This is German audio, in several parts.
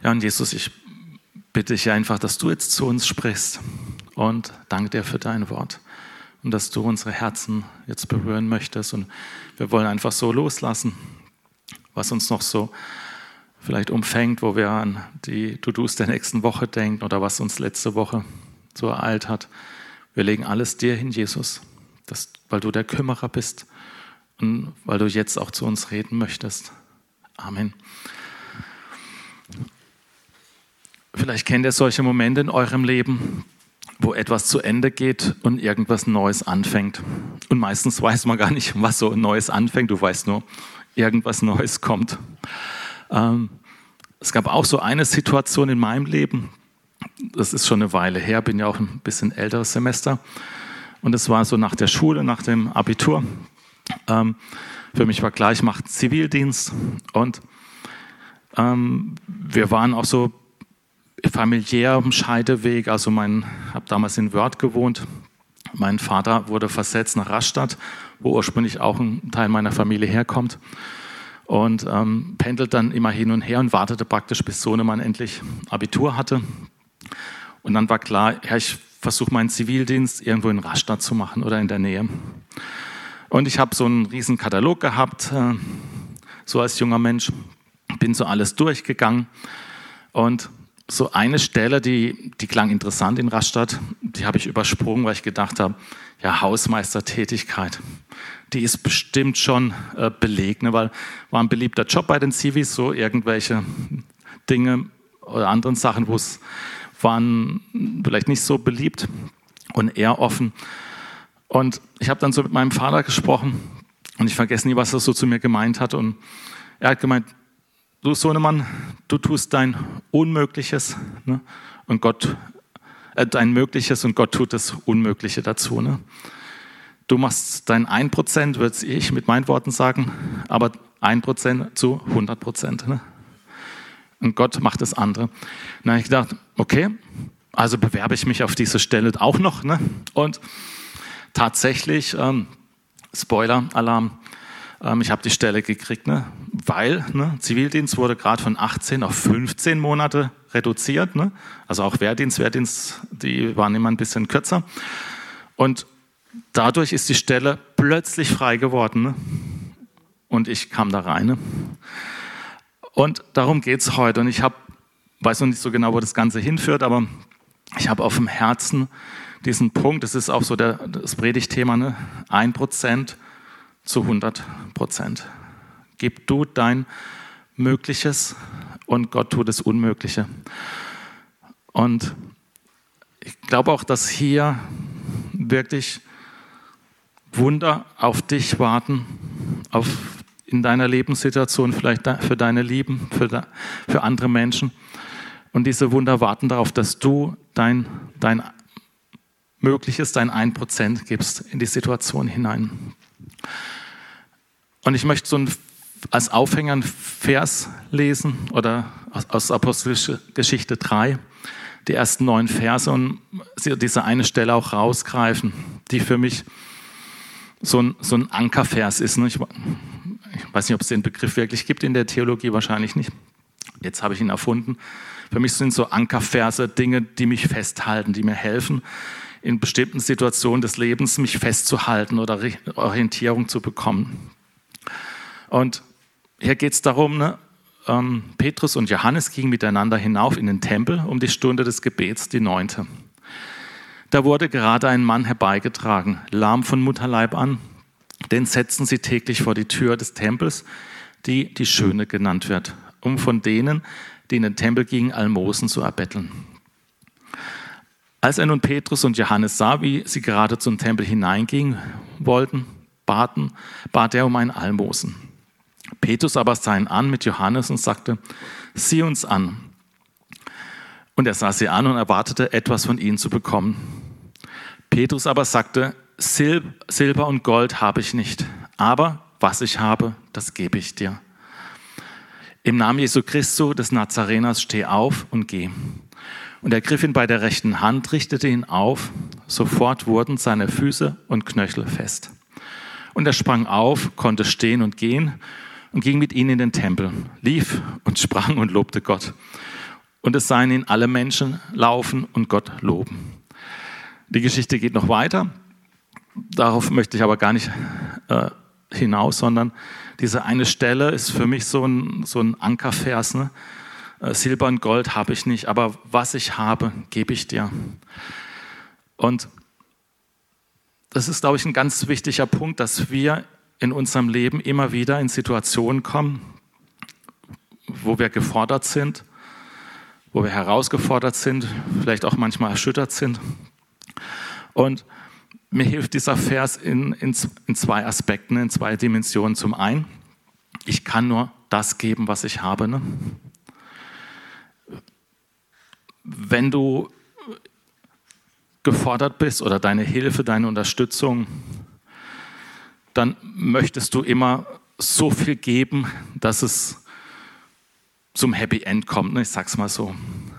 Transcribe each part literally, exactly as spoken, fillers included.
Ja, und Jesus, ich bitte dich einfach, dass du jetzt zu uns sprichst und danke dir für dein Wort und dass du unsere Herzen jetzt berühren möchtest und wir wollen einfach so loslassen, was uns noch so vielleicht umfängt, wo wir an die To-Dos der nächsten Woche denken oder was uns letzte Woche so ereilt hat. Wir legen alles dir hin, Jesus, dass, weil du der Kümmerer bist und weil du jetzt auch zu uns reden möchtest. Amen. Vielleicht kennt ihr solche Momente in eurem Leben, wo etwas zu Ende geht und irgendwas Neues anfängt. Und meistens weiß man gar nicht, was so Neues anfängt. Du weißt nur, irgendwas Neues kommt. Ähm, es gab auch so eine Situation in meinem Leben, das ist schon eine Weile her, bin ja auch ein bisschen älteres Semester. Und es war so nach der Schule, nach dem Abitur. Ähm, für mich war klar, ich mache Zivildienst. Und ähm, wir waren auch so familiär am Scheideweg. Also ich habe damals in Wörth gewohnt. Mein Vater wurde versetzt nach Rastatt, wo ursprünglich auch ein Teil meiner Familie herkommt. Und ähm, pendelt dann immer hin und her und wartete praktisch, bis Sohnemann endlich Abitur hatte. Und dann war klar, ja, ich versuche meinen Zivildienst irgendwo in Rastatt zu machen oder in der Nähe. Und ich habe so einen riesen Katalog gehabt, äh, so als junger Mensch, bin so alles durchgegangen. Und so eine Stelle, die, die klang interessant in Rastatt, die habe ich übersprungen, weil ich gedacht habe, ja, Hausmeistertätigkeit, die ist bestimmt schon äh, belegt, ne, weil war ein beliebter Job bei den Zivis, so irgendwelche Dinge oder anderen Sachen, wo es waren vielleicht nicht so beliebt und eher offen. Und ich habe dann so mit meinem Vater gesprochen und ich vergesse nie, was er so zu mir gemeint hat. Und er hat gemeint, du Sohnemann, du tust dein Unmögliches, ne? Und Gott, äh, dein Mögliches und Gott tut das Unmögliche dazu. Ne? Du machst dein ein Prozent, würde ich mit meinen Worten sagen, aber ein Prozent zu hundert Prozent. Ne? Und Gott macht das andere. Dann habe ich gedacht, okay, also bewerbe ich mich auf diese Stelle auch noch. Ne? Und tatsächlich, ähm, Spoiler-Alarm, ähm, ich habe die Stelle gekriegt, ne? weil ne, Zivildienst wurde gerade von achtzehn auf fünfzehn Monate reduziert. Ne? Also auch Wehrdienst, Wehrdienst, die waren immer ein bisschen kürzer. Und dadurch ist die Stelle plötzlich frei geworden. Ne? Und ich kam da rein. Ne? Und darum geht es heute. Und ich habe, weiß noch nicht so genau, wo das Ganze hinführt, aber ich habe auf dem Herzen diesen Punkt, das ist auch so der, das Predigtthema, ne? ein Prozent zu hundert Prozent. Gib du dein Mögliches und Gott tut das Unmögliche. Und ich glaube auch, dass hier wirklich Wunder auf dich warten, auf in deiner Lebenssituation, vielleicht für deine Lieben, für, für andere Menschen. Und diese Wunder warten darauf, dass du dein, dein Mögliches, dein ein Prozent gibst in die Situation hinein. Und ich möchte so ein, als Aufhänger einen Vers lesen, oder aus, aus Apostelgeschichte Geschichte drei, die ersten neun Verse, und diese eine Stelle auch rausgreifen, die für mich so ein, so ein Ankervers ist. Ich, ich weiß nicht, ob es den Begriff wirklich gibt in der Theologie, wahrscheinlich nicht. Jetzt habe ich ihn erfunden. Für mich sind so Ankerverse Dinge, die mich festhalten, die mir helfen, in bestimmten Situationen des Lebens mich festzuhalten oder Orientierung zu bekommen. Und hier geht es darum, ne, ähm, Petrus und Johannes gingen miteinander hinauf in den Tempel um die Stunde des Gebets, die neunte. Da wurde gerade ein Mann herbeigetragen, lahm von Mutterleib an. Den setzten sie täglich vor die Tür des Tempels, die die Schöne genannt wird, um von denen, die in den Tempel gingen, Almosen zu erbetteln. Als er nun Petrus und Johannes sah, wie sie gerade zum Tempel hineingingen wollten, baten, bat er um ein Almosen. Petrus aber sah ihn an mit Johannes und sagte, sieh uns an. Und er sah sie an und erwartete, etwas von ihnen zu bekommen. Petrus aber sagte, Sil- Silber und Gold habe ich nicht, aber was ich habe, das gebe ich dir. Im Namen Jesu Christi des Nazareners steh auf und geh. Und er griff ihn bei der rechten Hand, richtete ihn auf, sofort wurden seine Füße und Knöchel fest. Und er sprang auf, konnte stehen und gehen und ging mit ihnen in den Tempel, lief und sprang und lobte Gott. und es seien ihn alle Menschen laufen und Gott loben. Die Geschichte geht noch weiter. Darauf möchte ich aber gar nicht äh, hinaus, sondern diese eine Stelle ist für mich so ein, so ein Ankervers. Ne? Äh, Silber und Gold habe ich nicht, aber was ich habe, gebe ich dir. Und das ist, glaube ich, ein ganz wichtiger Punkt, dass wir in unserem Leben immer wieder in Situationen kommen, wo wir gefordert sind, wo wir herausgefordert sind, vielleicht auch manchmal erschüttert sind. Und mir hilft dieser Vers in, in, in zwei Aspekten, in zwei Dimensionen. Zum einen, ich kann nur das geben, was ich habe. Ne? Wenn du gefordert bist oder deine Hilfe, deine Unterstützung, dann möchtest du immer so viel geben, dass es zum Happy End kommt. Ne? Ich sag's mal so.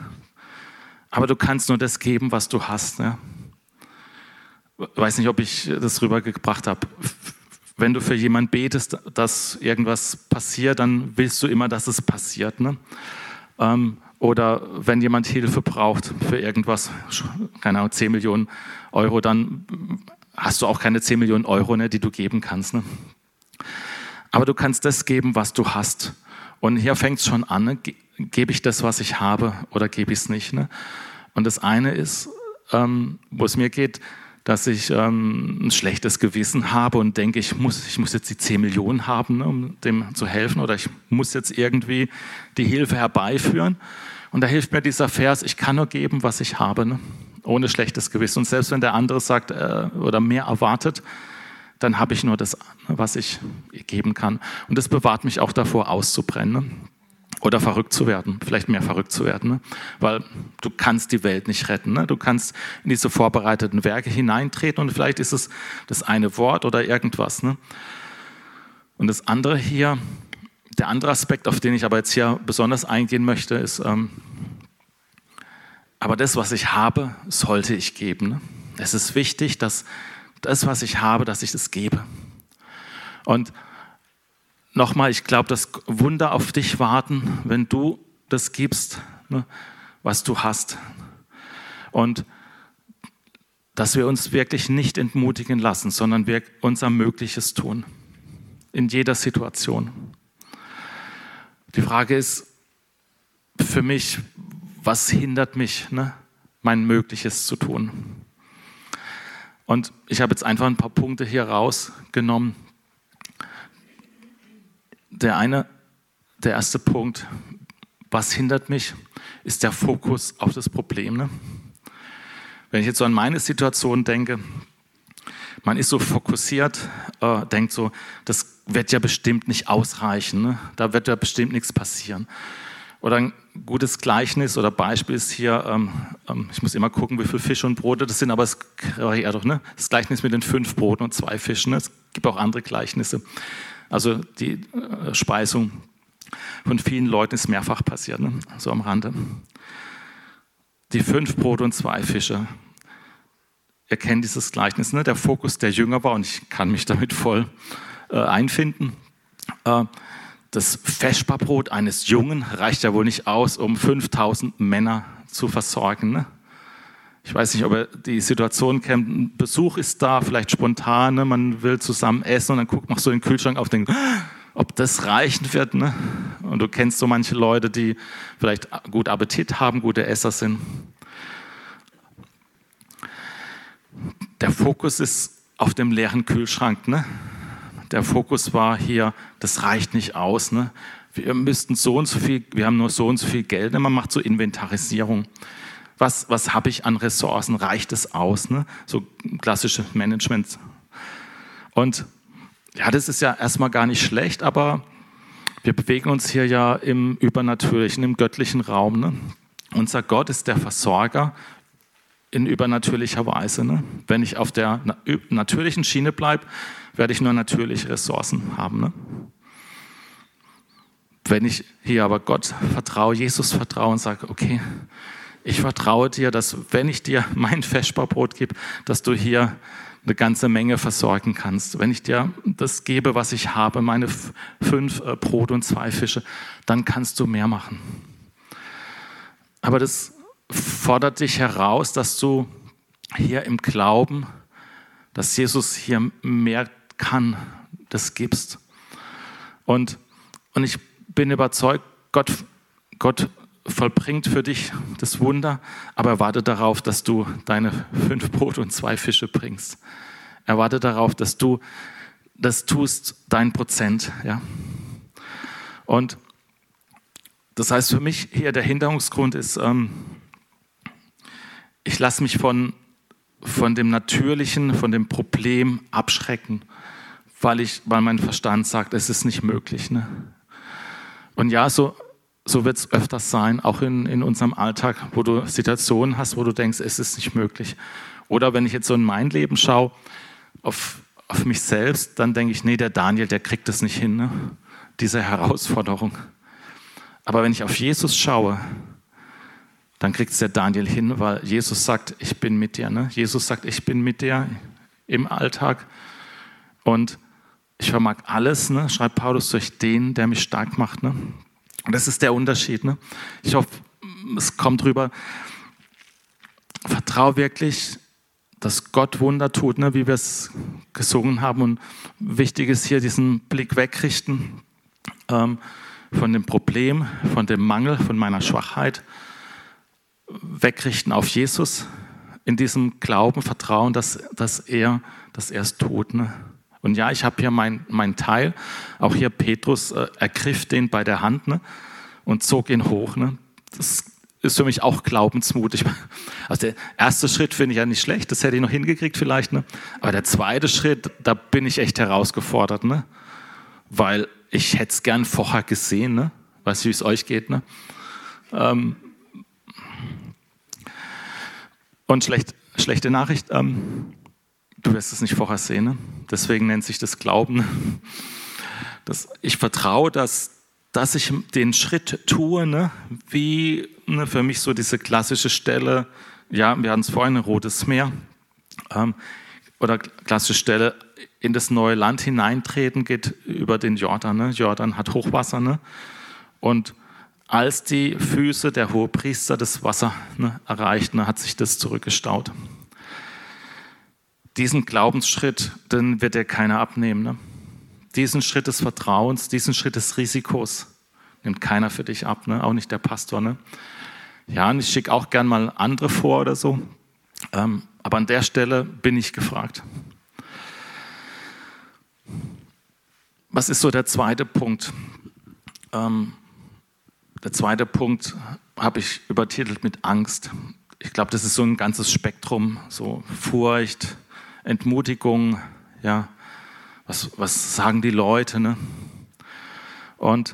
Aber du kannst nur das geben, was du hast. Ne? Ich weiß nicht, ob ich das rübergebracht habe. Wenn du für jemanden betest, dass irgendwas passiert, dann willst du immer, dass es passiert. Ne? Ähm, oder wenn jemand Hilfe braucht für irgendwas, keine Ahnung, zehn Millionen Euro, dann hast du auch keine zehn Millionen Euro, ne, die du geben kannst. Ne? Aber du kannst das geben, was du hast. Und hier fängt es schon an, ne? Ge- gebe ich das, was ich habe, oder gebe ich es nicht? Ne? Und das eine ist, ähm, wo es mir geht, dass ich ähm, ein schlechtes Gewissen habe und denke, ich muss, ich muss jetzt die zehn Millionen haben, ne, um dem zu helfen, oder ich muss jetzt irgendwie die Hilfe herbeiführen. Und da hilft mir dieser Vers, ich kann nur geben, was ich habe, ne, ohne schlechtes Gewissen. Und selbst wenn der andere sagt äh, oder mehr erwartet, dann habe ich nur das, was ich geben kann. Und das bewahrt mich auch davor, auszubrennen. Ne? Oder verrückt zu werden, vielleicht mehr verrückt zu werden. Ne? Weil du kannst die Welt nicht retten. Ne? Du kannst in diese vorbereiteten Werke hineintreten und vielleicht ist es das eine Wort oder irgendwas. Ne? Und das andere hier, der andere Aspekt, auf den ich aber jetzt hier besonders eingehen möchte, ist, ähm, aber das, was ich habe, sollte ich geben. Ne? Es ist wichtig, dass das, was ich habe, dass ich das gebe. Und nochmal, ich glaube, dass Wunder auf dich warten, wenn du das gibst, ne, was du hast. Und dass wir uns wirklich nicht entmutigen lassen, sondern wir unser Mögliches tun. In jeder Situation. Die Frage ist für mich, was hindert mich, ne, mein Mögliches zu tun? Und ich habe jetzt einfach ein paar Punkte hier rausgenommen. Der eine, der erste Punkt, was hindert mich, ist der Fokus auf das Problem. Ne? Wenn ich jetzt so an meine Situation denke, man ist so fokussiert, äh, denkt so, das wird ja bestimmt nicht ausreichen, ne? Da wird ja bestimmt nichts passieren. Oder ein gutes Gleichnis oder Beispiel ist hier, ähm, ähm, ich muss immer gucken, wie viele Fische und Brote das sind, aber es variiert doch, ne? Das Gleichnis mit den fünf Broten und zwei Fischen. Ne? Es gibt auch andere Gleichnisse. Also die äh, Speisung von vielen Leuten ist mehrfach passiert, ne? So am Rande. Die fünf Brote und zwei Fische. Ihr kennt dieses Gleichnis, ne? Der Fokus der Jünger war, und ich kann mich damit voll äh, einfinden, äh, das Vesperbrot eines Jungen reicht ja wohl nicht aus, um fünftausend Männer zu versorgen. Ne? Ich weiß nicht, ob ihr die Situation kennt, ein Besuch ist da, vielleicht spontan, ne? Man will zusammen essen und dann guckt man so in den Kühlschrank auf und denkt, ob das reichen wird. Ne? Und du kennst so manche Leute, die vielleicht gut Appetit haben, gute Esser sind. Der Fokus ist auf dem leeren Kühlschrank. Ne? Der Fokus war hier, das reicht nicht aus. Ne? Wir müssten so und so viel, wir haben nur so und so viel Geld. Ne? Man macht so Inventarisierung. Was, was habe ich an Ressourcen? Reicht es aus? Ne? So klassische Management. Und ja, das ist ja erstmal gar nicht schlecht, aber wir bewegen uns hier ja im Übernatürlichen, im göttlichen Raum. Ne? Unser Gott ist der Versorger in übernatürlicher Weise. Ne? Wenn ich auf der natürlichen Schiene bleibe, werde ich nur natürliche Ressourcen haben. Ne? Wenn ich hier aber Gott vertraue, Jesus vertraue und sage, okay, ich vertraue dir, dass wenn ich dir mein Vesperbrot gebe, dass du hier eine ganze Menge versorgen kannst. Wenn ich dir das gebe, was ich habe, meine fünf Brot und zwei Fische, dann kannst du mehr machen. Aber das fordert dich heraus, dass du hier im Glauben, dass Jesus hier mehr kann, das gibst. Und, und ich bin überzeugt, Gott, Gott vollbringt für dich das Wunder, aber er wartet darauf, dass du deine fünf Brote und zwei Fische bringst. Er wartet darauf, dass du das tust, dein Prozent. Ja? Und das heißt für mich hier, der Hinderungsgrund ist, ähm, ich lasse mich von, von dem Natürlichen, von dem Problem abschrecken, weil, ich, weil mein Verstand sagt, es ist nicht möglich. Ne? Und ja, so, so wird es öfters sein, auch in, in unserem Alltag, wo du Situationen hast, wo du denkst, es ist nicht möglich. Oder wenn ich jetzt so in mein Leben schaue, auf, auf mich selbst, dann denke ich, nee, der Daniel, der kriegt es nicht hin, ne? Diese Herausforderung. Aber wenn ich auf Jesus schaue, dann kriegt es der Daniel hin, weil Jesus sagt, ich bin mit dir. Ne? Jesus sagt, ich bin mit dir im Alltag und ich vermag alles, ne? Schreibt Paulus, durch den, der mich stark macht. Ne? Und das ist der Unterschied. Ne? Ich hoffe, es kommt rüber. Vertrau wirklich, dass Gott Wunder tut, ne? Wie wir es gesungen haben. Und wichtig ist hier diesen Blick wegrichten ähm, von dem Problem, von dem Mangel, von meiner Schwachheit. Wegrichten auf Jesus, in diesem Glauben, Vertrauen, dass, dass er dass er es tut. Ne? Und ja, ich habe hier meinen mein Teil, auch hier Petrus äh, ergriff den bei der Hand, ne? Und zog ihn hoch. Ne? Das ist für mich auch Glaubensmut. Ich, also der erste Schritt finde ich ja nicht schlecht, das hätte ich noch hingekriegt vielleicht. Ne? Aber der zweite Schritt, da bin ich echt herausgefordert, ne? Weil ich hätte es gern vorher gesehen. Ne? Weißt du, wie es euch geht? Ne? Ähm, Und schlecht, schlechte Nachricht, ähm, du wirst es nicht vorher sehen. Ne? Deswegen nennt sich das Glauben. Das, ich vertraue, dass, dass ich den Schritt tue, ne? Wie ne, für mich so diese klassische Stelle, ja, wir hatten es vorhin, ein Rotes Meer, ähm, oder klassische Stelle, in das neue Land hineintreten, geht über den Jordan. Ne? Jordan hat Hochwasser, ne? Und als die Füße der Hohepriester das Wasser ne, erreichten, hat sich das zurückgestaut. Diesen Glaubensschritt, den wird dir keiner abnehmen. Ne? Diesen Schritt des Vertrauens, diesen Schritt des Risikos nimmt keiner für dich ab, ne? Auch nicht der Pastor. Ne? Ja, und ich schicke auch gern mal andere vor oder so, ähm, aber an der Stelle bin ich gefragt. Was ist so der zweite Punkt? Ähm, Der zweite Punkt habe ich übertitelt mit Angst. Ich glaube, das ist so ein ganzes Spektrum, so Furcht, Entmutigung, ja, was, was sagen die Leute, ne? Und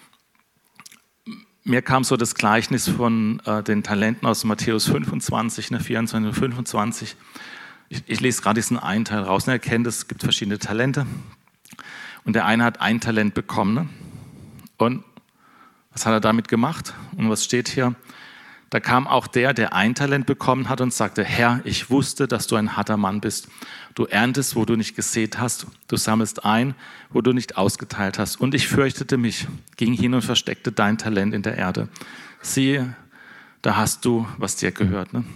mir kam so das Gleichnis von äh, den Talenten aus Matthäus fünfundzwanzig, ne, vierundzwanzig und fünfundzwanzig. Ich, ich lese gerade diesen einen Teil raus, ne, ihr kennt es, es gibt verschiedene Talente und der eine hat ein Talent bekommen, ne? Und was hat er damit gemacht? Und was steht hier? Da kam auch der, der ein Talent bekommen hat und sagte, Herr, ich wusste, dass du ein harter Mann bist. Du erntest, wo du nicht gesät hast. Du sammelst ein, wo du nicht ausgeteilt hast. Und ich fürchtete mich, ging hin und versteckte dein Talent in der Erde. Siehe, da hast du, was dir gehört. Ne?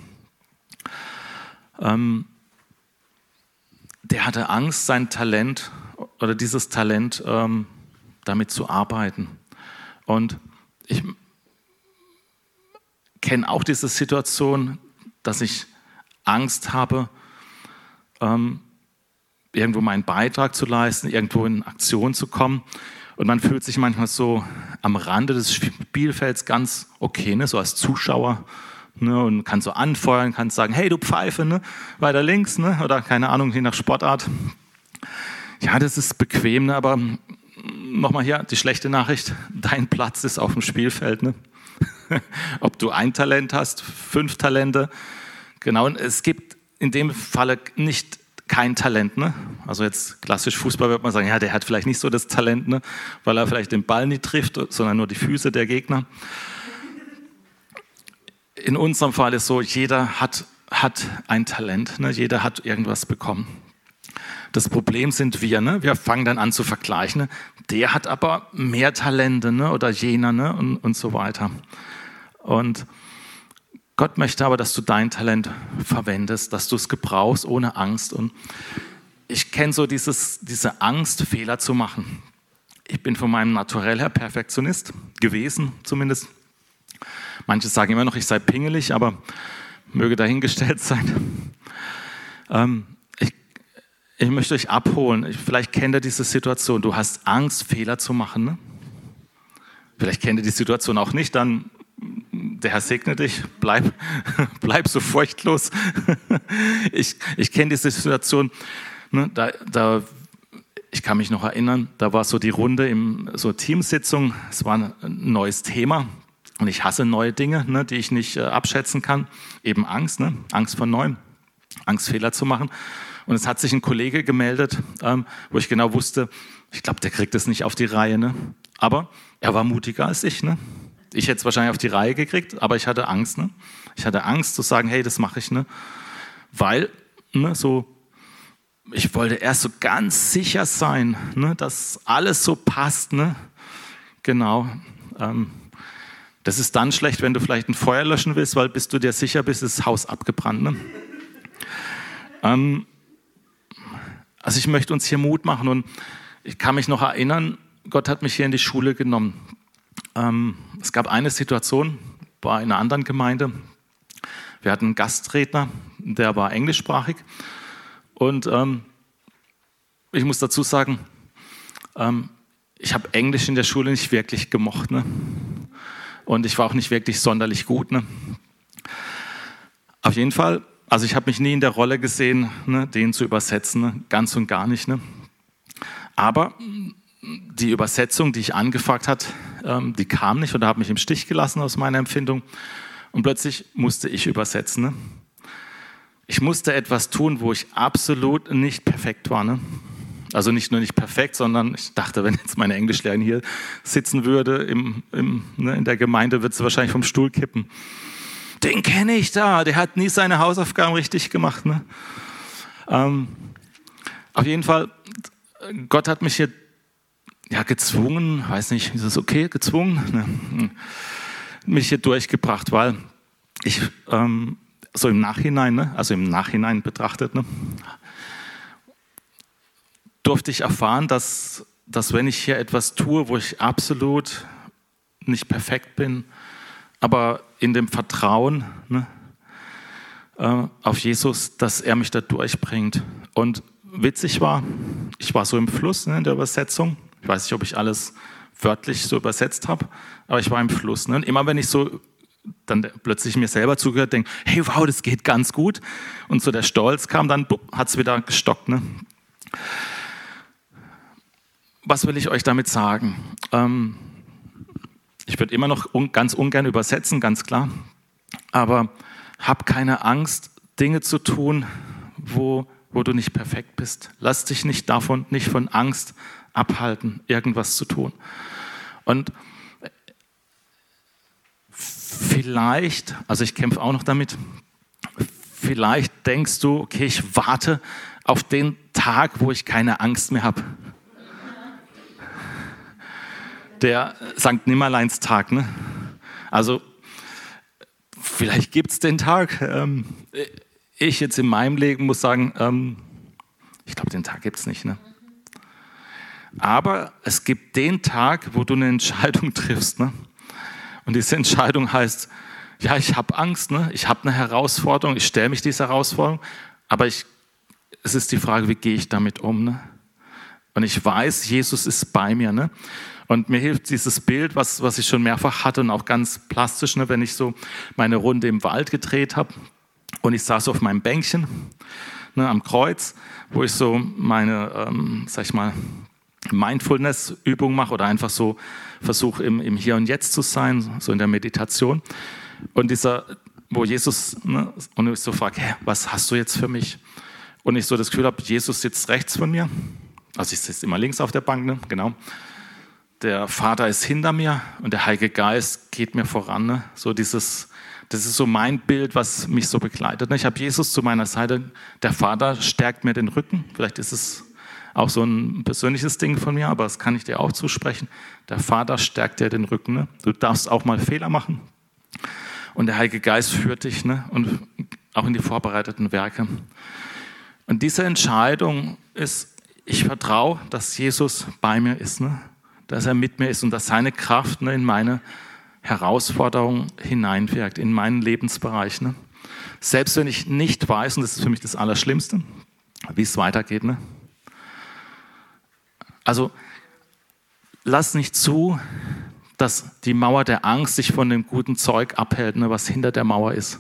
Ähm, der hatte Angst, sein Talent oder dieses Talent ähm, damit zu arbeiten. Und ich kenne auch diese Situation, dass ich Angst habe, ähm, irgendwo meinen Beitrag zu leisten, irgendwo in Aktion zu kommen. Und man fühlt sich manchmal so am Rande des Spielfelds ganz okay, ne, so als Zuschauer, ne, und kann so anfeuern, kann sagen, hey du Pfeife, ne, weiter links, ne, oder keine Ahnung, je nach Sportart. Ja, das ist bequem, ne, aber nochmal hier die schlechte Nachricht, dein Platz ist auf dem Spielfeld. Ne? Ob du ein Talent hast, fünf Talente, genau, und es gibt in dem Falle nicht kein Talent. Ne? Also jetzt klassisch Fußball wird man sagen, ja, der hat vielleicht nicht so das Talent, ne? Weil er vielleicht den Ball nicht trifft, sondern nur die Füße der Gegner. In unserem Fall ist so, jeder hat, hat ein Talent, ne? Jeder hat irgendwas bekommen. Das Problem sind wir, ne? Wir fangen dann an zu vergleichen. Ne? Der hat aber mehr Talente, ne? Oder jener, ne? und, und so weiter. Und Gott möchte aber, dass du dein Talent verwendest, dass du es gebrauchst ohne Angst. Und ich kenne so dieses, diese Angst, Fehler zu machen. Ich bin von meinem Naturell her Perfektionist gewesen zumindest. Manche sagen immer noch, ich sei pingelig, aber möge dahingestellt sein. Ähm, ich, ich möchte euch abholen. Ich, vielleicht kennt ihr diese Situation. Du hast Angst, Fehler zu machen. Ne? Vielleicht kennt ihr die Situation auch nicht. Dann, der Herr segne dich. Bleib, bleib so furchtlos. ich ich kenne diese Situation. Ne? Da, da, ich kann mich noch erinnern, da war so die Runde im so Teamsitzung. Es war ein neues Thema. Und ich hasse neue Dinge, ne, die ich nicht äh, abschätzen kann. Eben Angst, ne? Angst vor Neuem, Angst, Fehler zu machen. Und es hat sich ein Kollege gemeldet, ähm, wo ich genau wusste, ich glaube, der kriegt es nicht auf die Reihe. Ne? Aber er war mutiger als ich. Ne? Ich hätte es wahrscheinlich auf die Reihe gekriegt, aber ich hatte Angst. Ne? Ich hatte Angst zu sagen, hey, das mache ich. Ne? Weil, ne, so, ich wollte erst so ganz sicher sein, ne, dass alles so passt. Ne? Genau. Ähm, Das ist dann schlecht, wenn du vielleicht ein Feuer löschen willst, weil bis du dir sicher bist, ist das Haus abgebrannt. Ne? Ähm, also ich möchte uns hier Mut machen und ich kann mich noch erinnern, Gott hat mich hier in die Schule genommen. Ähm, es gab eine Situation, war in einer anderen Gemeinde. Wir hatten einen Gastredner, der war englischsprachig und ähm, ich muss dazu sagen, ähm, ich habe Englisch in der Schule nicht wirklich gemocht, ne? Und ich war auch nicht wirklich sonderlich gut. Ne? Auf jeden Fall, also ich habe mich nie in der Rolle gesehen, ne, den zu übersetzen, ne? Ganz und gar nicht. Ne? Aber die Übersetzung, die ich angefragt hat, ähm, die kam nicht oder hat mich im Stich gelassen aus meiner Empfindung. Und plötzlich musste ich übersetzen. Ne? Ich musste etwas tun, wo ich absolut nicht perfekt war. Ne? Also nicht nur nicht perfekt, sondern ich dachte, wenn jetzt meine Englischlehrerin hier sitzen würde, im, im, ne, in der Gemeinde, wird sie wahrscheinlich vom Stuhl kippen. Den kenne ich da, der hat nie seine Hausaufgaben richtig gemacht. Ne? Ähm, auf jeden Fall, Gott hat mich hier ja, gezwungen, weiß nicht, ist es okay, gezwungen, ne? mich hier durchgebracht, weil ich ähm, so im Nachhinein, ne, also im Nachhinein betrachtet, ne, durfte ich erfahren, dass, dass wenn ich hier etwas tue, wo ich absolut nicht perfekt bin, aber in dem Vertrauen, ne, äh, auf Jesus, dass er mich da durchbringt. Und witzig war, ich war so im Fluss, ne, in der Übersetzung. Ich weiß nicht, ob ich alles wörtlich so übersetzt habe, aber ich war im Fluss. Ne? Und immer wenn ich so dann plötzlich mir selber zugehört, denke, hey, wow, das geht ganz gut. Und so der Stolz kam, dann hat es wieder gestockt. Ne? Was will ich euch damit sagen? Ähm, ich würde immer noch un- ganz ungern übersetzen, ganz klar. Aber hab keine Angst, Dinge zu tun, wo, wo du nicht perfekt bist. Lass dich nicht davon, nicht von Angst abhalten, irgendwas zu tun. Und vielleicht, also ich kämpfe auch noch damit, vielleicht denkst du, okay, ich warte auf den Tag, wo ich keine Angst mehr habe. Der Sankt Nimmerleinstag, ne? Also vielleicht gibt es den Tag. Ähm, ich jetzt in meinem Leben muss sagen, ähm, ich glaube, den Tag gibt es nicht. Ne? Aber es gibt den Tag, wo du eine Entscheidung triffst. Ne? Und diese Entscheidung heißt, ja, ich habe Angst, ne? Ich habe eine Herausforderung, ich stelle mich dieser Herausforderung, aber ich, es ist die Frage, wie gehe ich damit um? Ne? Und ich weiß, Jesus ist bei mir. Ne? Und mir hilft dieses Bild, was, was ich schon mehrfach hatte und auch ganz plastisch, ne, wenn ich so meine Runde im Wald gedreht habe und ich saß auf meinem Bänkchen, ne, am Kreuz, wo ich so meine, ähm, sag ich mal, Mindfulness-Übung mache oder einfach so versuche, im, im Hier und Jetzt zu sein, so in der Meditation. Und dieser, wo Jesus, ne, und ich so frage, hä, was hast du jetzt für mich? Und ich so das Gefühl habe, Jesus sitzt rechts von mir, also ich sitze immer links auf der Bank, ne, genau. Der Vater ist hinter mir und der Heilige Geist geht mir voran. Ne? So dieses, das ist so mein Bild, was mich so begleitet. Ne? Ich habe Jesus zu meiner Seite. Der Vater stärkt mir den Rücken. Vielleicht ist es auch so ein persönliches Ding von mir, aber das kann ich dir auch zusprechen. Der Vater stärkt dir den Rücken. Ne? Du darfst auch mal Fehler machen. Und der Heilige Geist führt dich, ne? Und auch in die vorbereiteten Werke. Und diese Entscheidung ist, ich vertraue, dass Jesus bei mir ist, ne? Dass er mit mir ist und dass seine Kraft, ne, in meine Herausforderung hineinwirkt, in meinen Lebensbereich. Ne? Selbst wenn ich nicht weiß, und das ist für mich das Allerschlimmste, wie es weitergeht. Ne? Also lass nicht zu, dass die Mauer der Angst sich von dem guten Zeug abhält, ne, was hinter der Mauer ist.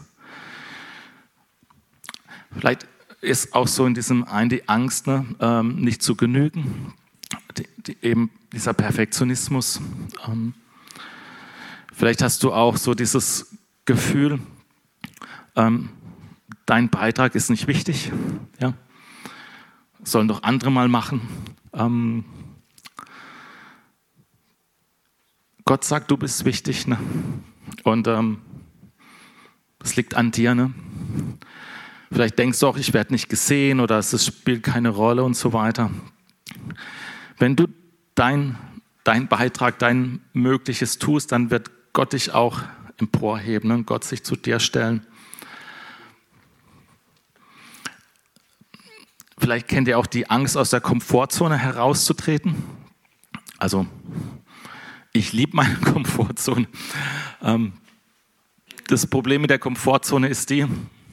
Vielleicht ist auch so in diesem einen die Angst, ne, ähm, nicht zu genügen, die, die, eben dieser Perfektionismus. Ähm, vielleicht hast du auch so dieses Gefühl, ähm, dein Beitrag ist nicht wichtig, ja? Sollen doch andere mal machen. Ähm, Gott sagt, du bist wichtig, ne? Und ähm, es liegt an dir, ne? Vielleicht denkst du auch, ich werde nicht gesehen oder es spielt keine Rolle und so weiter. Wenn du dein, dein Beitrag, dein Mögliches tust, dann wird Gott dich auch emporheben, ne? Gott sich zu dir stellen. Vielleicht kennt ihr auch die Angst, aus der Komfortzone herauszutreten. Also, ich liebe meine Komfortzone. Ähm, das Problem mit der Komfortzone ist die,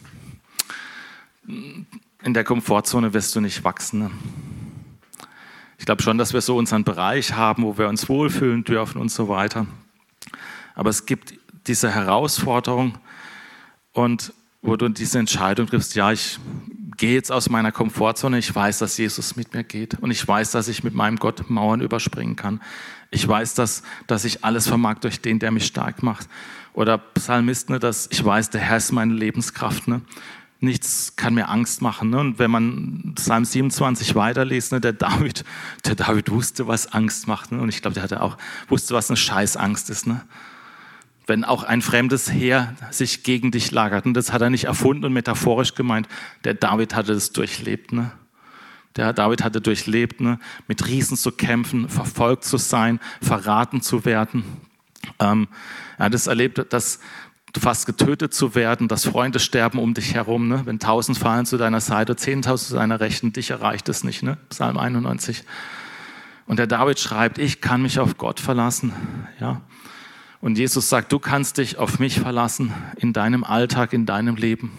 in der Komfortzone wirst du nicht wachsen. Ne? Ich glaube schon, dass wir so unseren Bereich haben, wo wir uns wohlfühlen dürfen und so weiter. Aber es gibt diese Herausforderung und wo du diese Entscheidung triffst, ja, ich gehe jetzt aus meiner Komfortzone, ich weiß, dass Jesus mit mir geht und ich weiß, dass ich mit meinem Gott Mauern überspringen kann. Ich weiß, dass, dass ich alles vermag durch den, der mich stark macht. Oder Psalmist, ne, dass ich weiß, der Herr ist meine Lebenskraft. Ne? Nichts kann mir Angst machen. Ne? Und wenn man Psalm siebenundzwanzig weiterliest, ne, der David, der David wusste, was Angst macht. Ne? Und ich glaube, der hatte auch wusste, was eine Scheißangst ist. Ne? Wenn auch ein fremdes Heer sich gegen dich lagert. Und das hat er nicht erfunden und metaphorisch gemeint. Der David hatte das durchlebt. Ne? Der David hatte durchlebt, ne? Mit Riesen zu kämpfen, verfolgt zu sein, verraten zu werden. Ähm, er hat es erlebt, dass fast getötet zu werden, dass Freunde sterben um dich herum. Ne? Wenn tausend fallen zu deiner Seite, zehntausend zu deiner Rechten, dich erreicht es nicht. Ne? Psalm einundneunzig. Und der David schreibt, ich kann mich auf Gott verlassen. Ja? Und Jesus sagt, du kannst dich auf mich verlassen in deinem Alltag, in deinem Leben.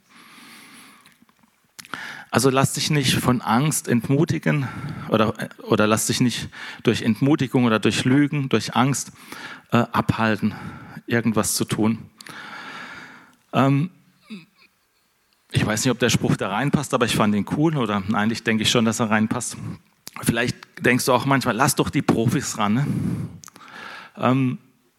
Also lass dich nicht von Angst entmutigen oder, oder lass dich nicht durch Entmutigung oder durch Lügen, durch Angst äh, abhalten, irgendwas zu tun. Ähm, ich weiß nicht, ob der Spruch da reinpasst, aber ich fand ihn cool oder eigentlich denke ich schon, dass er reinpasst. Vielleicht denkst du auch manchmal, lass doch die Profis ran. Ne? Ähm,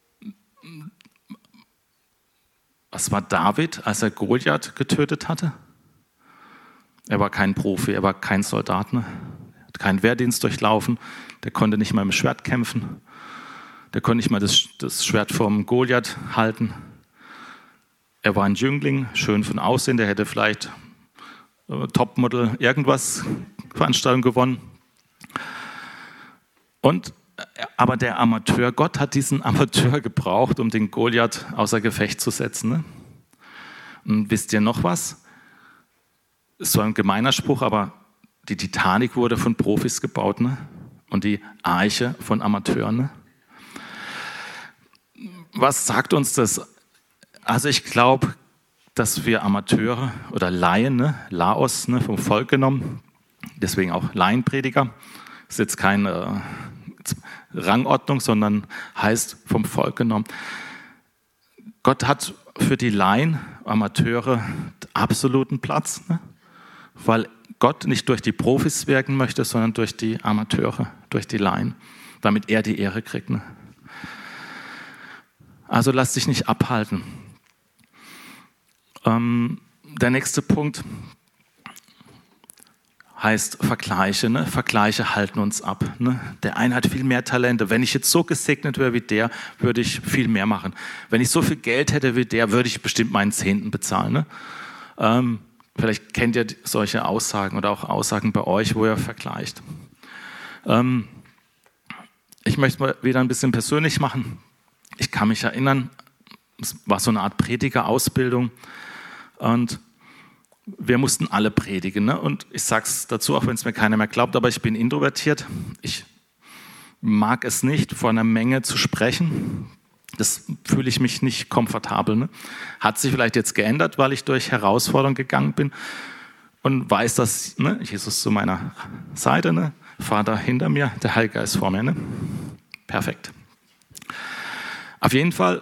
Was war David, als er Goliath getötet hatte? Er war kein Profi, er war kein Soldat, ne? Er hat keinen Wehrdienst durchlaufen, der konnte nicht mal mit dem Schwert kämpfen, der konnte nicht mal das, das Schwert vom Goliath halten. Er war ein Jüngling, schön von Aussehen, der hätte vielleicht äh, Topmodel irgendwas, Veranstaltung gewonnen. Und Aber der Amateur, Gott hat diesen Amateur gebraucht, um den Goliath außer Gefecht zu setzen. Ne? Und wisst ihr noch was? Ist so ein gemeiner Spruch, aber die Titanic wurde von Profis gebaut, ne? Und die Arche von Amateuren. Ne? Was sagt uns das? Also ich glaube, dass wir Amateure oder Laien, ne? Laos, ne? Vom Volk genommen, deswegen auch Laienprediger, ist jetzt keine Rangordnung, sondern heißt vom Volk genommen. Gott hat für die Laien, Amateure absoluten Platz, ne? Weil Gott nicht durch die Profis wirken möchte, sondern durch die Amateure, durch die Laien, damit er die Ehre kriegt. Ne? Also lass dich nicht abhalten. Ähm, der nächste Punkt heißt Vergleiche. Ne? Vergleiche halten uns ab. Ne? Der eine hat viel mehr Talente. Wenn ich jetzt so gesegnet wäre wie der, würde ich viel mehr machen. Wenn ich so viel Geld hätte wie der, würde ich bestimmt meinen Zehnten bezahlen. Ne? Ähm, vielleicht kennt ihr solche Aussagen oder auch Aussagen bei euch, wo ihr vergleicht. Ähm, ich möchte mal wieder ein bisschen persönlich machen. Ich kann mich erinnern, es war so eine Art Predigerausbildung und wir mussten alle predigen. Ne? Und ich sage es dazu, auch wenn es mir keiner mehr glaubt, aber ich bin introvertiert. Ich mag es nicht, vor einer Menge zu sprechen. Das fühle ich mich nicht komfortabel. Ne? Hat sich vielleicht jetzt geändert, weil ich durch Herausforderungen gegangen bin und weiß, dass ne, Jesus zu meiner Seite, ne? Vater hinter mir, der Heilige Geist vor mir. Ne? Perfekt. Auf jeden Fall,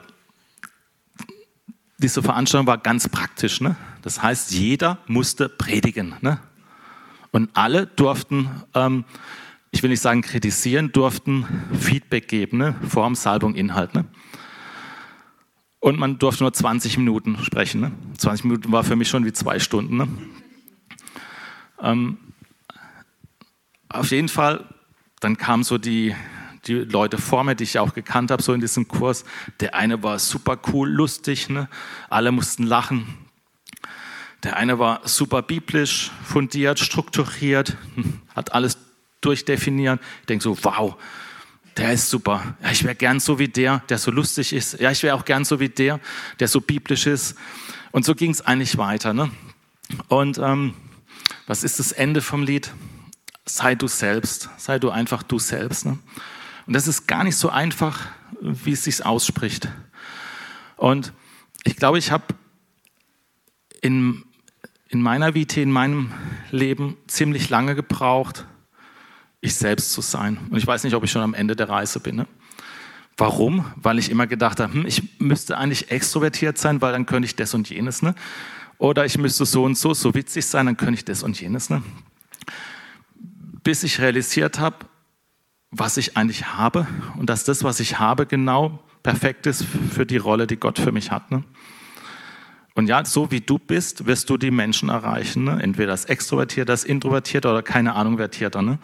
diese Veranstaltung war ganz praktisch. Ne? Das heißt, jeder musste predigen. Ne? Und alle durften, ähm, ich will nicht sagen kritisieren, durften Feedback geben, ne? Form, Salbung, Inhalt. Ne? Und man durfte nur zwanzig Minuten sprechen. Ne? zwanzig Minuten war für mich schon wie zwei Stunden. Ne? Ähm, auf jeden Fall, dann kamen so die, die Leute vor mir, die ich auch gekannt habe, so in diesem Kurs. Der eine war super cool, lustig, ne? Alle mussten lachen. Der eine war super biblisch, fundiert, strukturiert, hat alles durchdefiniert. Ich denke so, wow, der ist super. Ja, ich wäre gern so wie der, der so lustig ist. Ja, ich wäre auch gern so wie der, der so biblisch ist. Und so ging es eigentlich weiter. Ne? Und ähm, was ist das Ende vom Lied? Sei du selbst, sei du einfach du selbst. Ne? Und das ist gar nicht so einfach, wie es sich ausspricht. Und ich glaube, ich habe in, in meiner Vita, in meinem Leben ziemlich lange gebraucht, ich selbst zu sein. Und ich weiß nicht, ob ich schon am Ende der Reise bin. Ne? Warum? Weil ich immer gedacht habe, hm, ich müsste eigentlich extrovertiert sein, weil dann könnte ich das und jenes. Ne? Oder ich müsste so und so, so witzig sein, dann könnte ich das und jenes. Ne? Bis ich realisiert habe, was ich eigentlich habe und dass das, was ich habe, genau perfekt ist für die Rolle, die Gott für mich hat. Ne? Und ja, so wie du bist, wirst du die Menschen erreichen. Ne? Entweder als Extrovertierter, als Introvertierter oder keine Ahnung, Vertierter. Ne?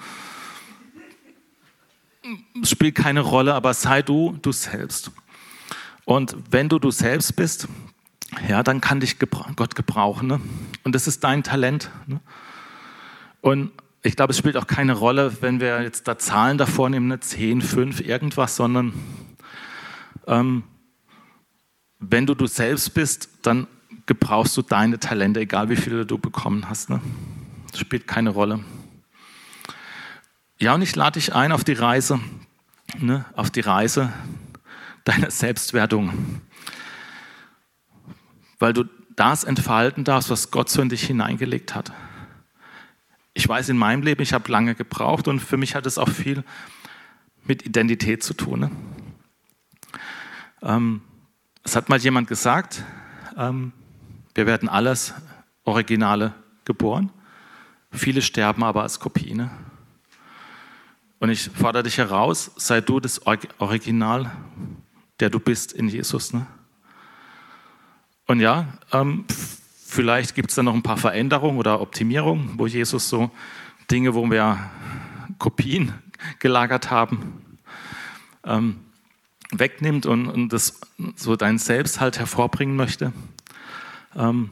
Es spielt keine Rolle, aber sei du, du selbst. Und wenn du du selbst bist, ja, dann kann dich gebra- Gott gebrauchen. Ne? Und das ist dein Talent. Ne? Und ich glaube, es spielt auch keine Rolle, wenn wir jetzt da Zahlen davor nehmen, ne? zehn, fünf, irgendwas, sondern ähm, wenn du du selbst bist, dann gebrauchst du deine Talente, egal wie viele du bekommen hast. Ne? Das spielt keine Rolle. Ja, und ich lade dich ein auf die Reise, ne? auf die Reise deiner Selbstwertung. Weil du das entfalten darfst, was Gott so in dich hineingelegt hat. Ich weiß in meinem Leben, ich habe lange gebraucht und für mich hat es auch viel mit Identität zu tun. Ne? Ähm, es hat mal jemand gesagt, ähm, wir werden alles Originale geboren, viele sterben aber als Kopie. Ne? Und ich fordere dich heraus, sei du das Original, der du bist in Jesus. Ne? Und ja, ähm, vielleicht gibt es da noch ein paar Veränderungen oder Optimierungen, wo Jesus so Dinge, wo wir Kopien gelagert haben, ähm, wegnimmt und, und das so dein Selbst halt hervorbringen möchte. Ähm,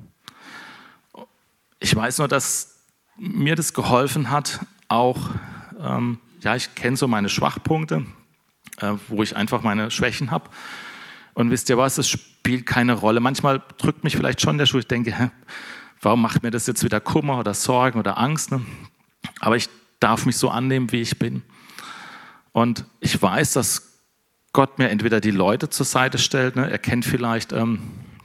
ich weiß nur, dass mir das geholfen hat, auch, ähm, ja, ich kenne so meine Schwachpunkte, äh, wo ich einfach meine Schwächen habe. Und wisst ihr was, es spielt keine Rolle. Manchmal drückt mich vielleicht schon der Schuh, ich denke, hä, warum macht mir das jetzt wieder Kummer oder Sorgen oder Angst? Ne? Aber ich darf mich so annehmen, wie ich bin. Und ich weiß, dass Gott mir entweder die Leute zur Seite stellt, ne? Er kennt vielleicht ähm,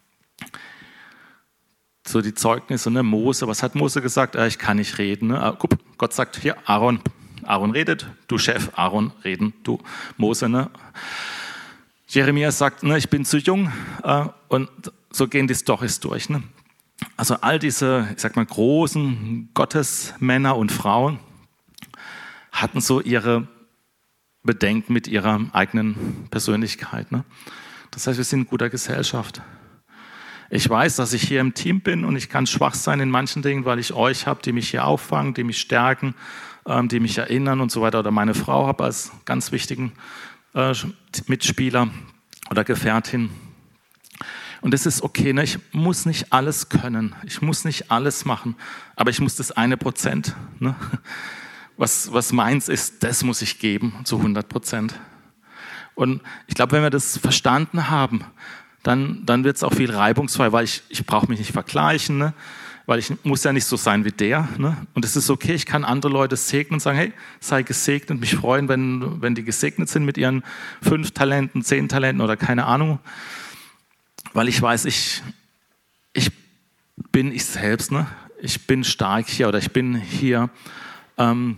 so die Zeugnisse, ne? Mose, was hat Mose gesagt? Äh, ich kann nicht reden. Ne? Gott sagt, hier, Aaron, Aaron redet, du Chef, Aaron reden, du Mose, ne? Jeremia sagt, ne, ich bin zu jung äh, und so gehen die Storys durch. Ne? Also all diese, ich sag mal, großen Gottesmänner und Frauen hatten so ihre Bedenken mit ihrer eigenen Persönlichkeit. Ne? Das heißt, wir sind in guter Gesellschaft. Ich weiß, dass ich hier im Team bin und ich kann schwach sein in manchen Dingen, weil ich euch habe, die mich hier auffangen, die mich stärken, ähm, die mich erinnern und so weiter. Oder meine Frau habe als ganz wichtigen Mitspieler oder Gefährtin. Und das ist okay, ne? Ich muss nicht alles können, ich muss nicht alles machen, aber ich muss das eine Prozent, ne? was, was meins ist, das muss ich geben zu hundert Prozent. Und ich glaube, wenn wir das verstanden haben, dann, dann wird es auch viel reibungsfrei, weil ich, ich brauche mich nicht vergleichen, ne? Weil ich muss ja nicht so sein wie der. Ne? Und es ist okay, ich kann andere Leute segnen und sagen, hey, sei gesegnet, mich freuen, wenn, wenn die gesegnet sind mit ihren fünf Talenten, zehn Talenten oder keine Ahnung. Weil ich weiß, ich, ich bin ich selbst, ne? Ich bin stark hier oder ich bin hier ähm,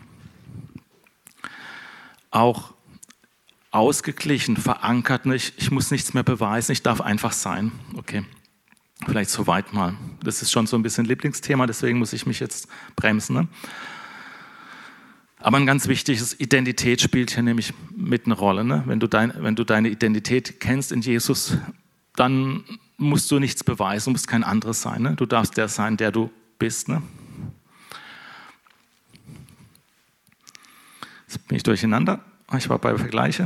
auch ausgeglichen, verankert. Ne? Ich, ich muss nichts mehr beweisen, ich darf einfach sein. Okay. Vielleicht soweit mal. Das ist schon so ein bisschen Lieblingsthema, deswegen muss ich mich jetzt bremsen. Ne? Aber ein ganz wichtiges, Identität spielt hier nämlich mit eine Rolle. Ne? Wenn du dein, wenn du deine Identität kennst in Jesus, dann musst du nichts beweisen, musst kein anderes sein. Ne? Du darfst der sein, der du bist. Ne? Jetzt bin ich durcheinander. Ich war bei Vergleiche.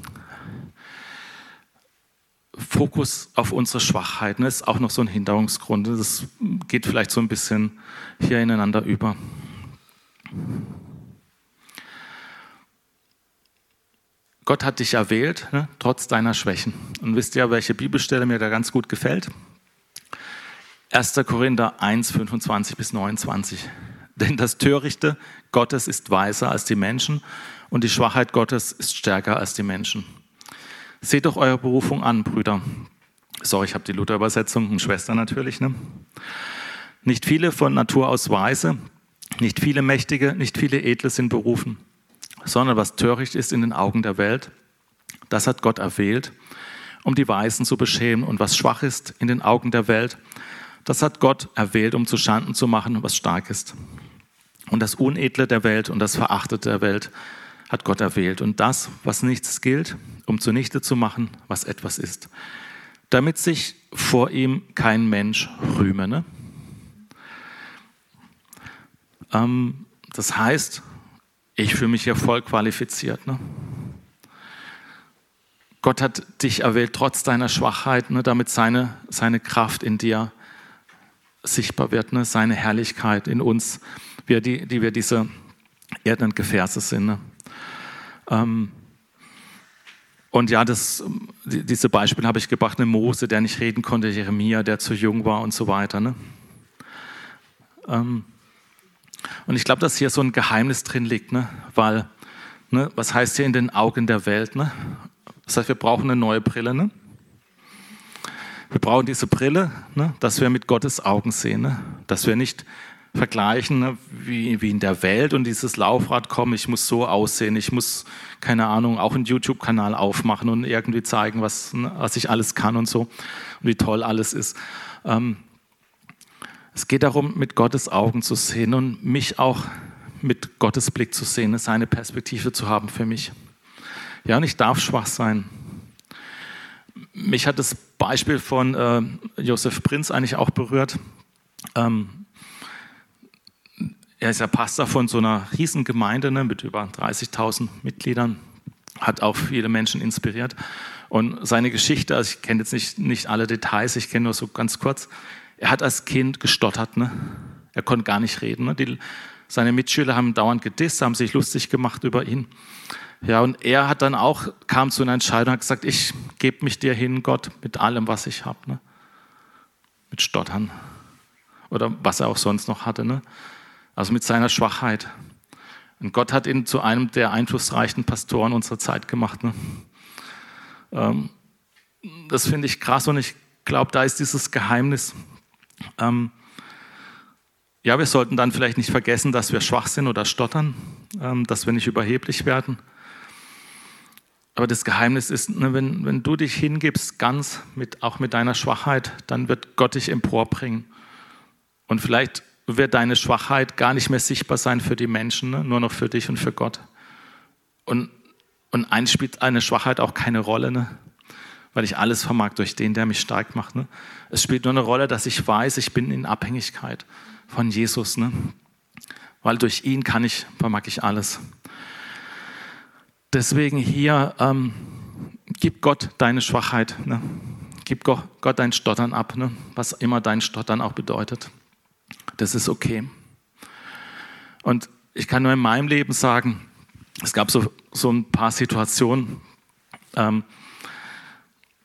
Fokus auf unsere Schwachheiten ist auch noch so ein Hinderungsgrund. Das geht vielleicht so ein bisschen hier ineinander über. Gott hat dich erwählt, ne, trotz deiner Schwächen. Und wisst ihr, welche Bibelstelle mir da ganz gut gefällt? erster Korinther eins, fünfundzwanzig bis neunundzwanzig. Denn das Törichte Gottes ist weiser als die Menschen und die Schwachheit Gottes ist stärker als die Menschen. Seht doch eure Berufung an, Brüder. Sorry, ich habe die Luther-Übersetzung, und Schwester natürlich. Ne? Nicht viele von Natur aus Weise, nicht viele Mächtige, nicht viele Edle sind berufen, sondern was töricht ist in den Augen der Welt, das hat Gott erwählt, um die Weisen zu beschämen. Und was schwach ist in den Augen der Welt, das hat Gott erwählt, um zu Schanden zu machen, was stark ist. Und das Unedle der Welt und das Verachtete der Welt hat Gott erwählt. Und das, was nichts gilt, um zunichte zu machen, was etwas ist. Damit sich vor ihm kein Mensch rühme. Ne? Ähm, das heißt, ich fühle mich hier voll qualifiziert. Ne? Gott hat dich erwählt, trotz deiner Schwachheit, ne, damit seine, seine Kraft in dir sichtbar wird, ne? Seine Herrlichkeit in uns, wir, die, die wir diese Erden und Gefäße sind. Ne? Ähm, und ja, das, die, diese Beispiele habe ich gebracht, ne? Mose, der nicht reden konnte, Jeremia, der zu jung war und so weiter. Ne? Ähm, und ich glaube, dass hier so ein Geheimnis drin liegt, ne? Weil, ne, was heißt hier in den Augen der Welt? Ne? Das heißt, wir brauchen eine neue Brille. Ne? Wir brauchen diese Brille, ne, dass wir mit Gottes Augen sehen, ne? Dass wir nicht vergleichen, ne, wie, wie in der Welt und dieses Laufrad kommen, ich muss so aussehen, ich muss, keine Ahnung, auch einen YouTube-Kanal aufmachen und irgendwie zeigen, was, ne, was ich alles kann und so und wie toll alles ist. Ähm, es geht darum, mit Gottes Augen zu sehen und mich auch mit Gottes Blick zu sehen, ne, seine Perspektive zu haben für mich. Ja, und ich darf schwach sein. Mich hat das Beispiel von äh, Josef Prinz eigentlich auch berührt. Ähm, er ist ja Pastor von so einer Riesengemeinde, ne, mit über dreißigtausend Mitgliedern, hat auch viele Menschen inspiriert. Und seine Geschichte, also ich kenne jetzt nicht, nicht alle Details, ich kenne nur so ganz kurz, er hat als Kind gestottert. Ne? Er konnte gar nicht reden. Ne? Die, seine Mitschüler haben dauernd gedisst, haben sich lustig gemacht über ihn. Ja, und er hat dann auch, kam zu einer Entscheidung, hat gesagt, ich gebe mich dir hin, Gott, mit allem, was ich habe. Ne? Mit Stottern. Oder was er auch sonst noch hatte. Ne? Also mit seiner Schwachheit. Und Gott hat ihn zu einem der einflussreichen Pastoren unserer Zeit gemacht. Ne? Ähm, das finde ich krass und ich glaube, da ist dieses Geheimnis. Ähm, ja, wir sollten dann vielleicht nicht vergessen, dass wir schwach sind oder stottern, ähm, dass wir nicht überheblich werden. Aber das Geheimnis ist, ne, wenn, wenn du dich hingibst, ganz, mit, auch mit deiner Schwachheit, dann wird Gott dich emporbringen. Und vielleicht wird deine Schwachheit gar nicht mehr sichtbar sein für die Menschen, ne, nur noch für dich und für Gott. Und, und eins spielt eine Schwachheit auch keine Rolle, ne, weil ich alles vermag durch den, der mich stark macht. Ne. Es spielt nur eine Rolle, dass ich weiß, ich bin in Abhängigkeit von Jesus. Ne, weil durch ihn kann ich, vermag ich alles. Deswegen hier, ähm, gib Gott deine Schwachheit, ne? Gib Gott, Gott dein Stottern ab, ne? Was immer dein Stottern auch bedeutet. Das ist okay. Und ich kann nur in meinem Leben sagen, es gab so, so ein paar Situationen, ähm,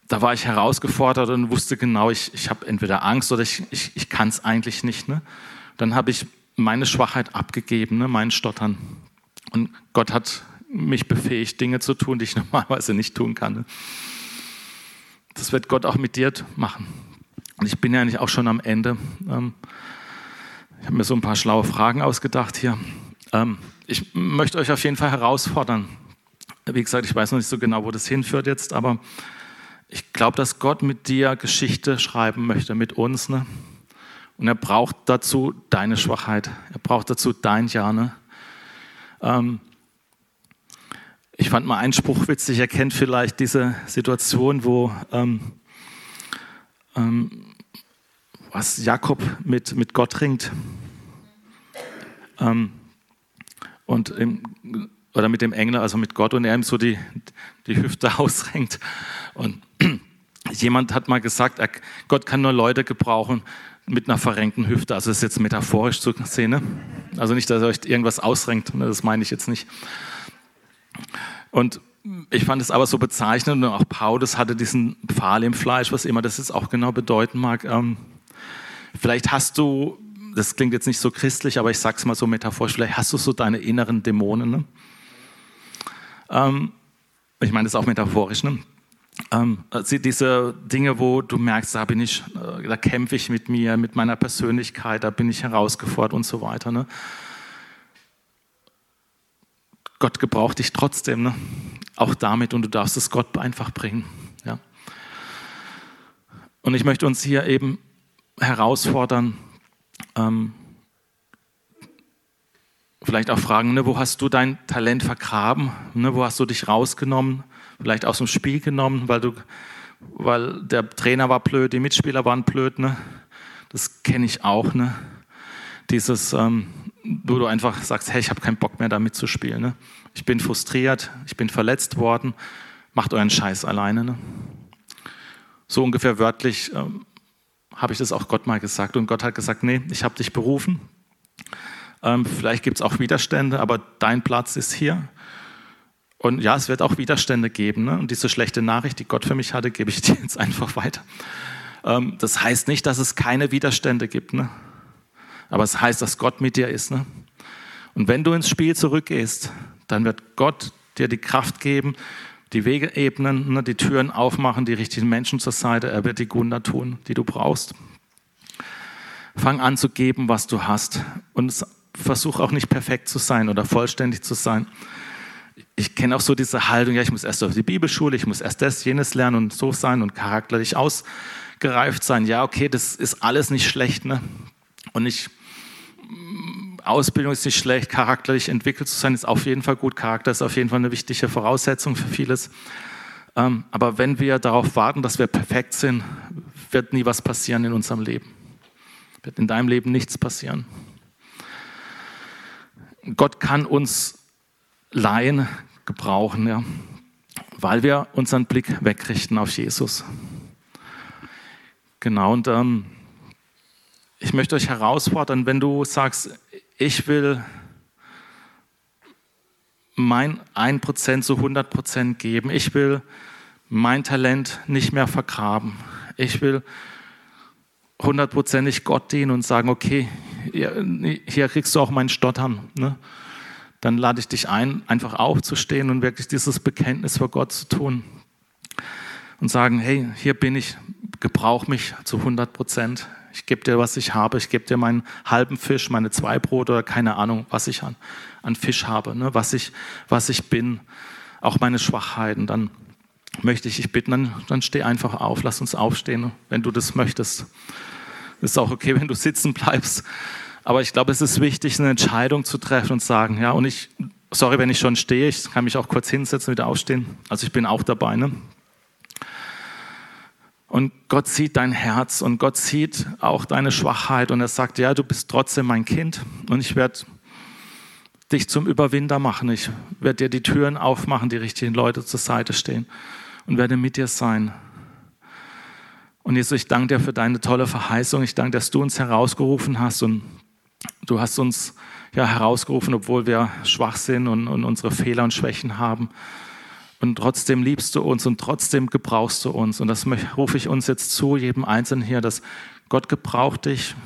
da war ich herausgefordert und wusste genau, ich, ich habe entweder Angst oder ich, ich, ich kann es eigentlich nicht. Ne? Dann habe ich meine Schwachheit abgegeben, ne? Mein Stottern. Und Gott hat mich befähigt, Dinge zu tun, die ich normalerweise nicht tun kann. Ne? Das wird Gott auch mit dir machen. Und ich bin ja eigentlich auch schon am Ende. Ähm, ich habe mir so ein paar schlaue Fragen ausgedacht hier. Ähm, ich möchte euch auf jeden Fall herausfordern. Wie gesagt, ich weiß noch nicht so genau, wo das hinführt jetzt, aber ich glaube, dass Gott mit dir Geschichte schreiben möchte, mit uns. Ne? Und er braucht dazu deine Schwachheit. Er braucht dazu dein Ja. Ne? Ähm, ich fand mal einen Spruch witzig. Ihr kennt vielleicht diese Situation, wo ähm, ähm, was Jakob mit, mit Gott ringt. Ähm, und im, oder mit dem Engel, also mit Gott, und er ihm so die, die Hüfte ausrenkt. Und jemand hat mal gesagt, er, Gott kann nur Leute gebrauchen mit einer verrenkten Hüfte. Also das ist jetzt metaphorisch zu sehen. Ne? Also nicht, dass er euch irgendwas ausrenkt, ne? Das meine ich jetzt nicht. Und ich fand es aber so bezeichnend, und auch Paulus hatte diesen Pfahl im Fleisch, was immer das jetzt auch genau bedeuten mag. Ähm, vielleicht hast du, das klingt jetzt nicht so christlich, aber ich sage es mal so metaphorisch, vielleicht hast du so deine inneren Dämonen. Ne? Ähm, ich meine das auch metaphorisch. Ne? Ähm, also diese Dinge, wo du merkst, da bin ich, äh, da kämpfe ich mit mir, mit meiner Persönlichkeit, da bin ich herausgefordert und so weiter. Ne? Gott gebraucht dich trotzdem, ne? Auch damit, und du darfst es Gott einfach bringen. Ja? Und ich möchte uns hier eben herausfordern, ähm, vielleicht auch fragen, ne, wo hast du dein Talent vergraben? Ne, wo hast du dich rausgenommen? Vielleicht aus dem Spiel genommen, weil, du, weil der Trainer war blöd, die Mitspieler waren blöd. Ne? Das kenne ich auch. Ne? Dieses, ähm, wo du einfach sagst, hey, ich habe keinen Bock mehr damit zu spielen. Ne? Ich bin frustriert, ich bin verletzt worden, macht euren Scheiß alleine. Ne? So ungefähr wörtlich ähm, habe ich das auch Gott mal gesagt. Und Gott hat gesagt, nee, ich habe dich berufen. Ähm, vielleicht gibt es auch Widerstände, aber dein Platz ist hier. Und ja, es wird auch Widerstände geben. Ne? Und diese schlechte Nachricht, die Gott für mich hatte, gebe ich dir jetzt einfach weiter. Ähm, das heißt nicht, dass es keine Widerstände gibt. Ne? Aber es heißt, dass Gott mit dir ist. Ne? Und wenn du ins Spiel zurückgehst, dann wird Gott dir die Kraft geben, die Wege ebnen, ne, die Türen aufmachen, die richtigen Menschen zur Seite. Er wird die Wunder tun, die du brauchst. Fang an zu geben, was du hast. Und versuch auch nicht perfekt zu sein oder vollständig zu sein. Ich kenne auch so diese Haltung, ja, ich muss erst auf die Bibelschule, ich muss erst das, jenes lernen und so sein und charakterlich ausgereift sein. Ja, okay, das ist alles nicht schlecht. Ne? Und ich... Ausbildung ist nicht schlecht, charakterlich entwickelt zu sein ist auf jeden Fall gut. Charakter ist auf jeden Fall eine wichtige Voraussetzung für vieles. Ähm, aber wenn wir darauf warten, dass wir perfekt sind, wird nie was passieren in unserem Leben. Wird in deinem Leben nichts passieren. Gott kann uns Laien gebrauchen, ja, weil wir unseren Blick wegrichten auf Jesus. Genau, und ähm, ich möchte euch herausfordern, wenn du sagst, ich will mein ein Prozent zu hundert Prozent geben. Ich will mein Talent nicht mehr vergraben. Ich will hundertprozentig Gott dienen und sagen, okay, hier kriegst du auch mein Stottern. Ne? Dann lade ich dich ein, einfach aufzustehen und wirklich dieses Bekenntnis vor Gott zu tun. Und sagen, hey, hier bin ich, gebrauch mich zu hundert Prozent. Ich gebe dir, was ich habe. Ich gebe dir meinen halben Fisch, meine zwei Brote oder keine Ahnung, was ich an, an Fisch habe, ne? was, ich, was ich bin, auch meine Schwachheiten. Dann möchte ich dich bitten, dann, dann steh einfach auf, lass uns aufstehen, wenn du das möchtest. Es ist auch okay, wenn du sitzen bleibst. Aber ich glaube, es ist wichtig, eine Entscheidung zu treffen und sagen, ja, und ich, sorry, wenn ich schon stehe, ich kann mich auch kurz hinsetzen, wieder aufstehen. Also ich bin auch dabei, ne? Und Gott sieht dein Herz und Gott sieht auch deine Schwachheit und er sagt, ja, du bist trotzdem mein Kind und ich werde dich zum Überwinder machen. Ich werde dir die Türen aufmachen, die richtigen Leute zur Seite stehen und werde mit dir sein. Und Jesus, ich danke dir für deine tolle Verheißung. Ich danke, dass du uns herausgerufen hast und du hast uns ja herausgerufen, obwohl wir schwach sind und, und unsere Fehler und Schwächen haben. Und trotzdem liebst du uns und trotzdem gebrauchst du uns. Und das rufe ich uns jetzt zu, jedem Einzelnen hier, dass Gott gebraucht dich.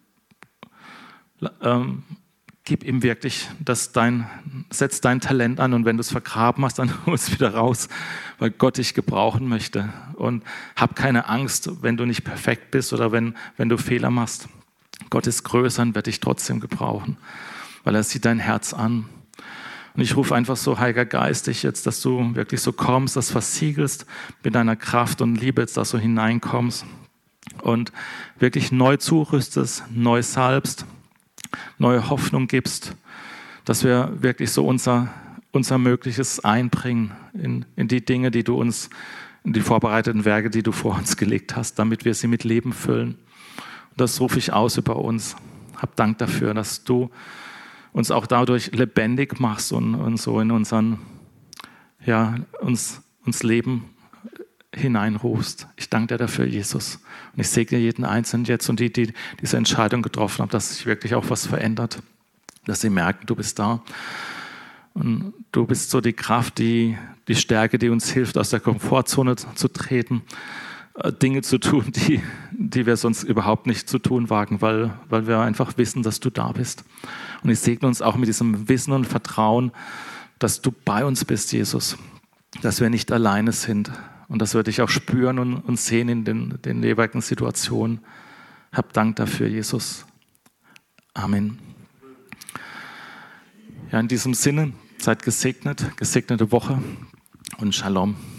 Ähm, gib ihm wirklich das dein, setz dein Talent an und wenn du es vergraben hast, dann hol es wieder raus, weil Gott dich gebrauchen möchte. Und hab keine Angst, wenn du nicht perfekt bist oder wenn, wenn du Fehler machst. Gott ist größer und wird dich trotzdem gebrauchen, weil er sieht dein Herz an. Und ich rufe einfach so, Heiliger Geist, dich jetzt, dass du wirklich so kommst, das versiegelst mit deiner Kraft und Liebe, jetzt, dass du hineinkommst und wirklich neu zurüstest, neu salbst, neue Hoffnung gibst, dass wir wirklich so unser, unser Mögliches einbringen in, in die Dinge, die du uns, in die vorbereiteten Werke, die du vor uns gelegt hast, damit wir sie mit Leben füllen. Und das rufe ich aus über uns. Hab Dank dafür, dass du uns auch dadurch lebendig machst und, und so in unseren, ja, uns, uns Leben hineinrufst. Ich danke dir dafür, Jesus. Und ich segne jeden Einzelnen jetzt und die, die diese Entscheidung getroffen haben, dass sich wirklich auch was verändert. Dass sie merken, du bist da. Und du bist so die Kraft, die, die Stärke, die uns hilft, aus der Komfortzone zu treten, Dinge zu tun, die, die wir sonst überhaupt nicht zu tun wagen, weil, weil wir einfach wissen, dass du da bist. Und ich segne uns auch mit diesem Wissen und Vertrauen, dass du bei uns bist, Jesus. Dass wir nicht alleine sind. Und dass wir dich auch spüren und, und sehen in den, den jeweiligen Situationen. Hab Dank dafür, Jesus. Amen. Ja, in diesem Sinne, seid gesegnet, gesegnete Woche und Shalom.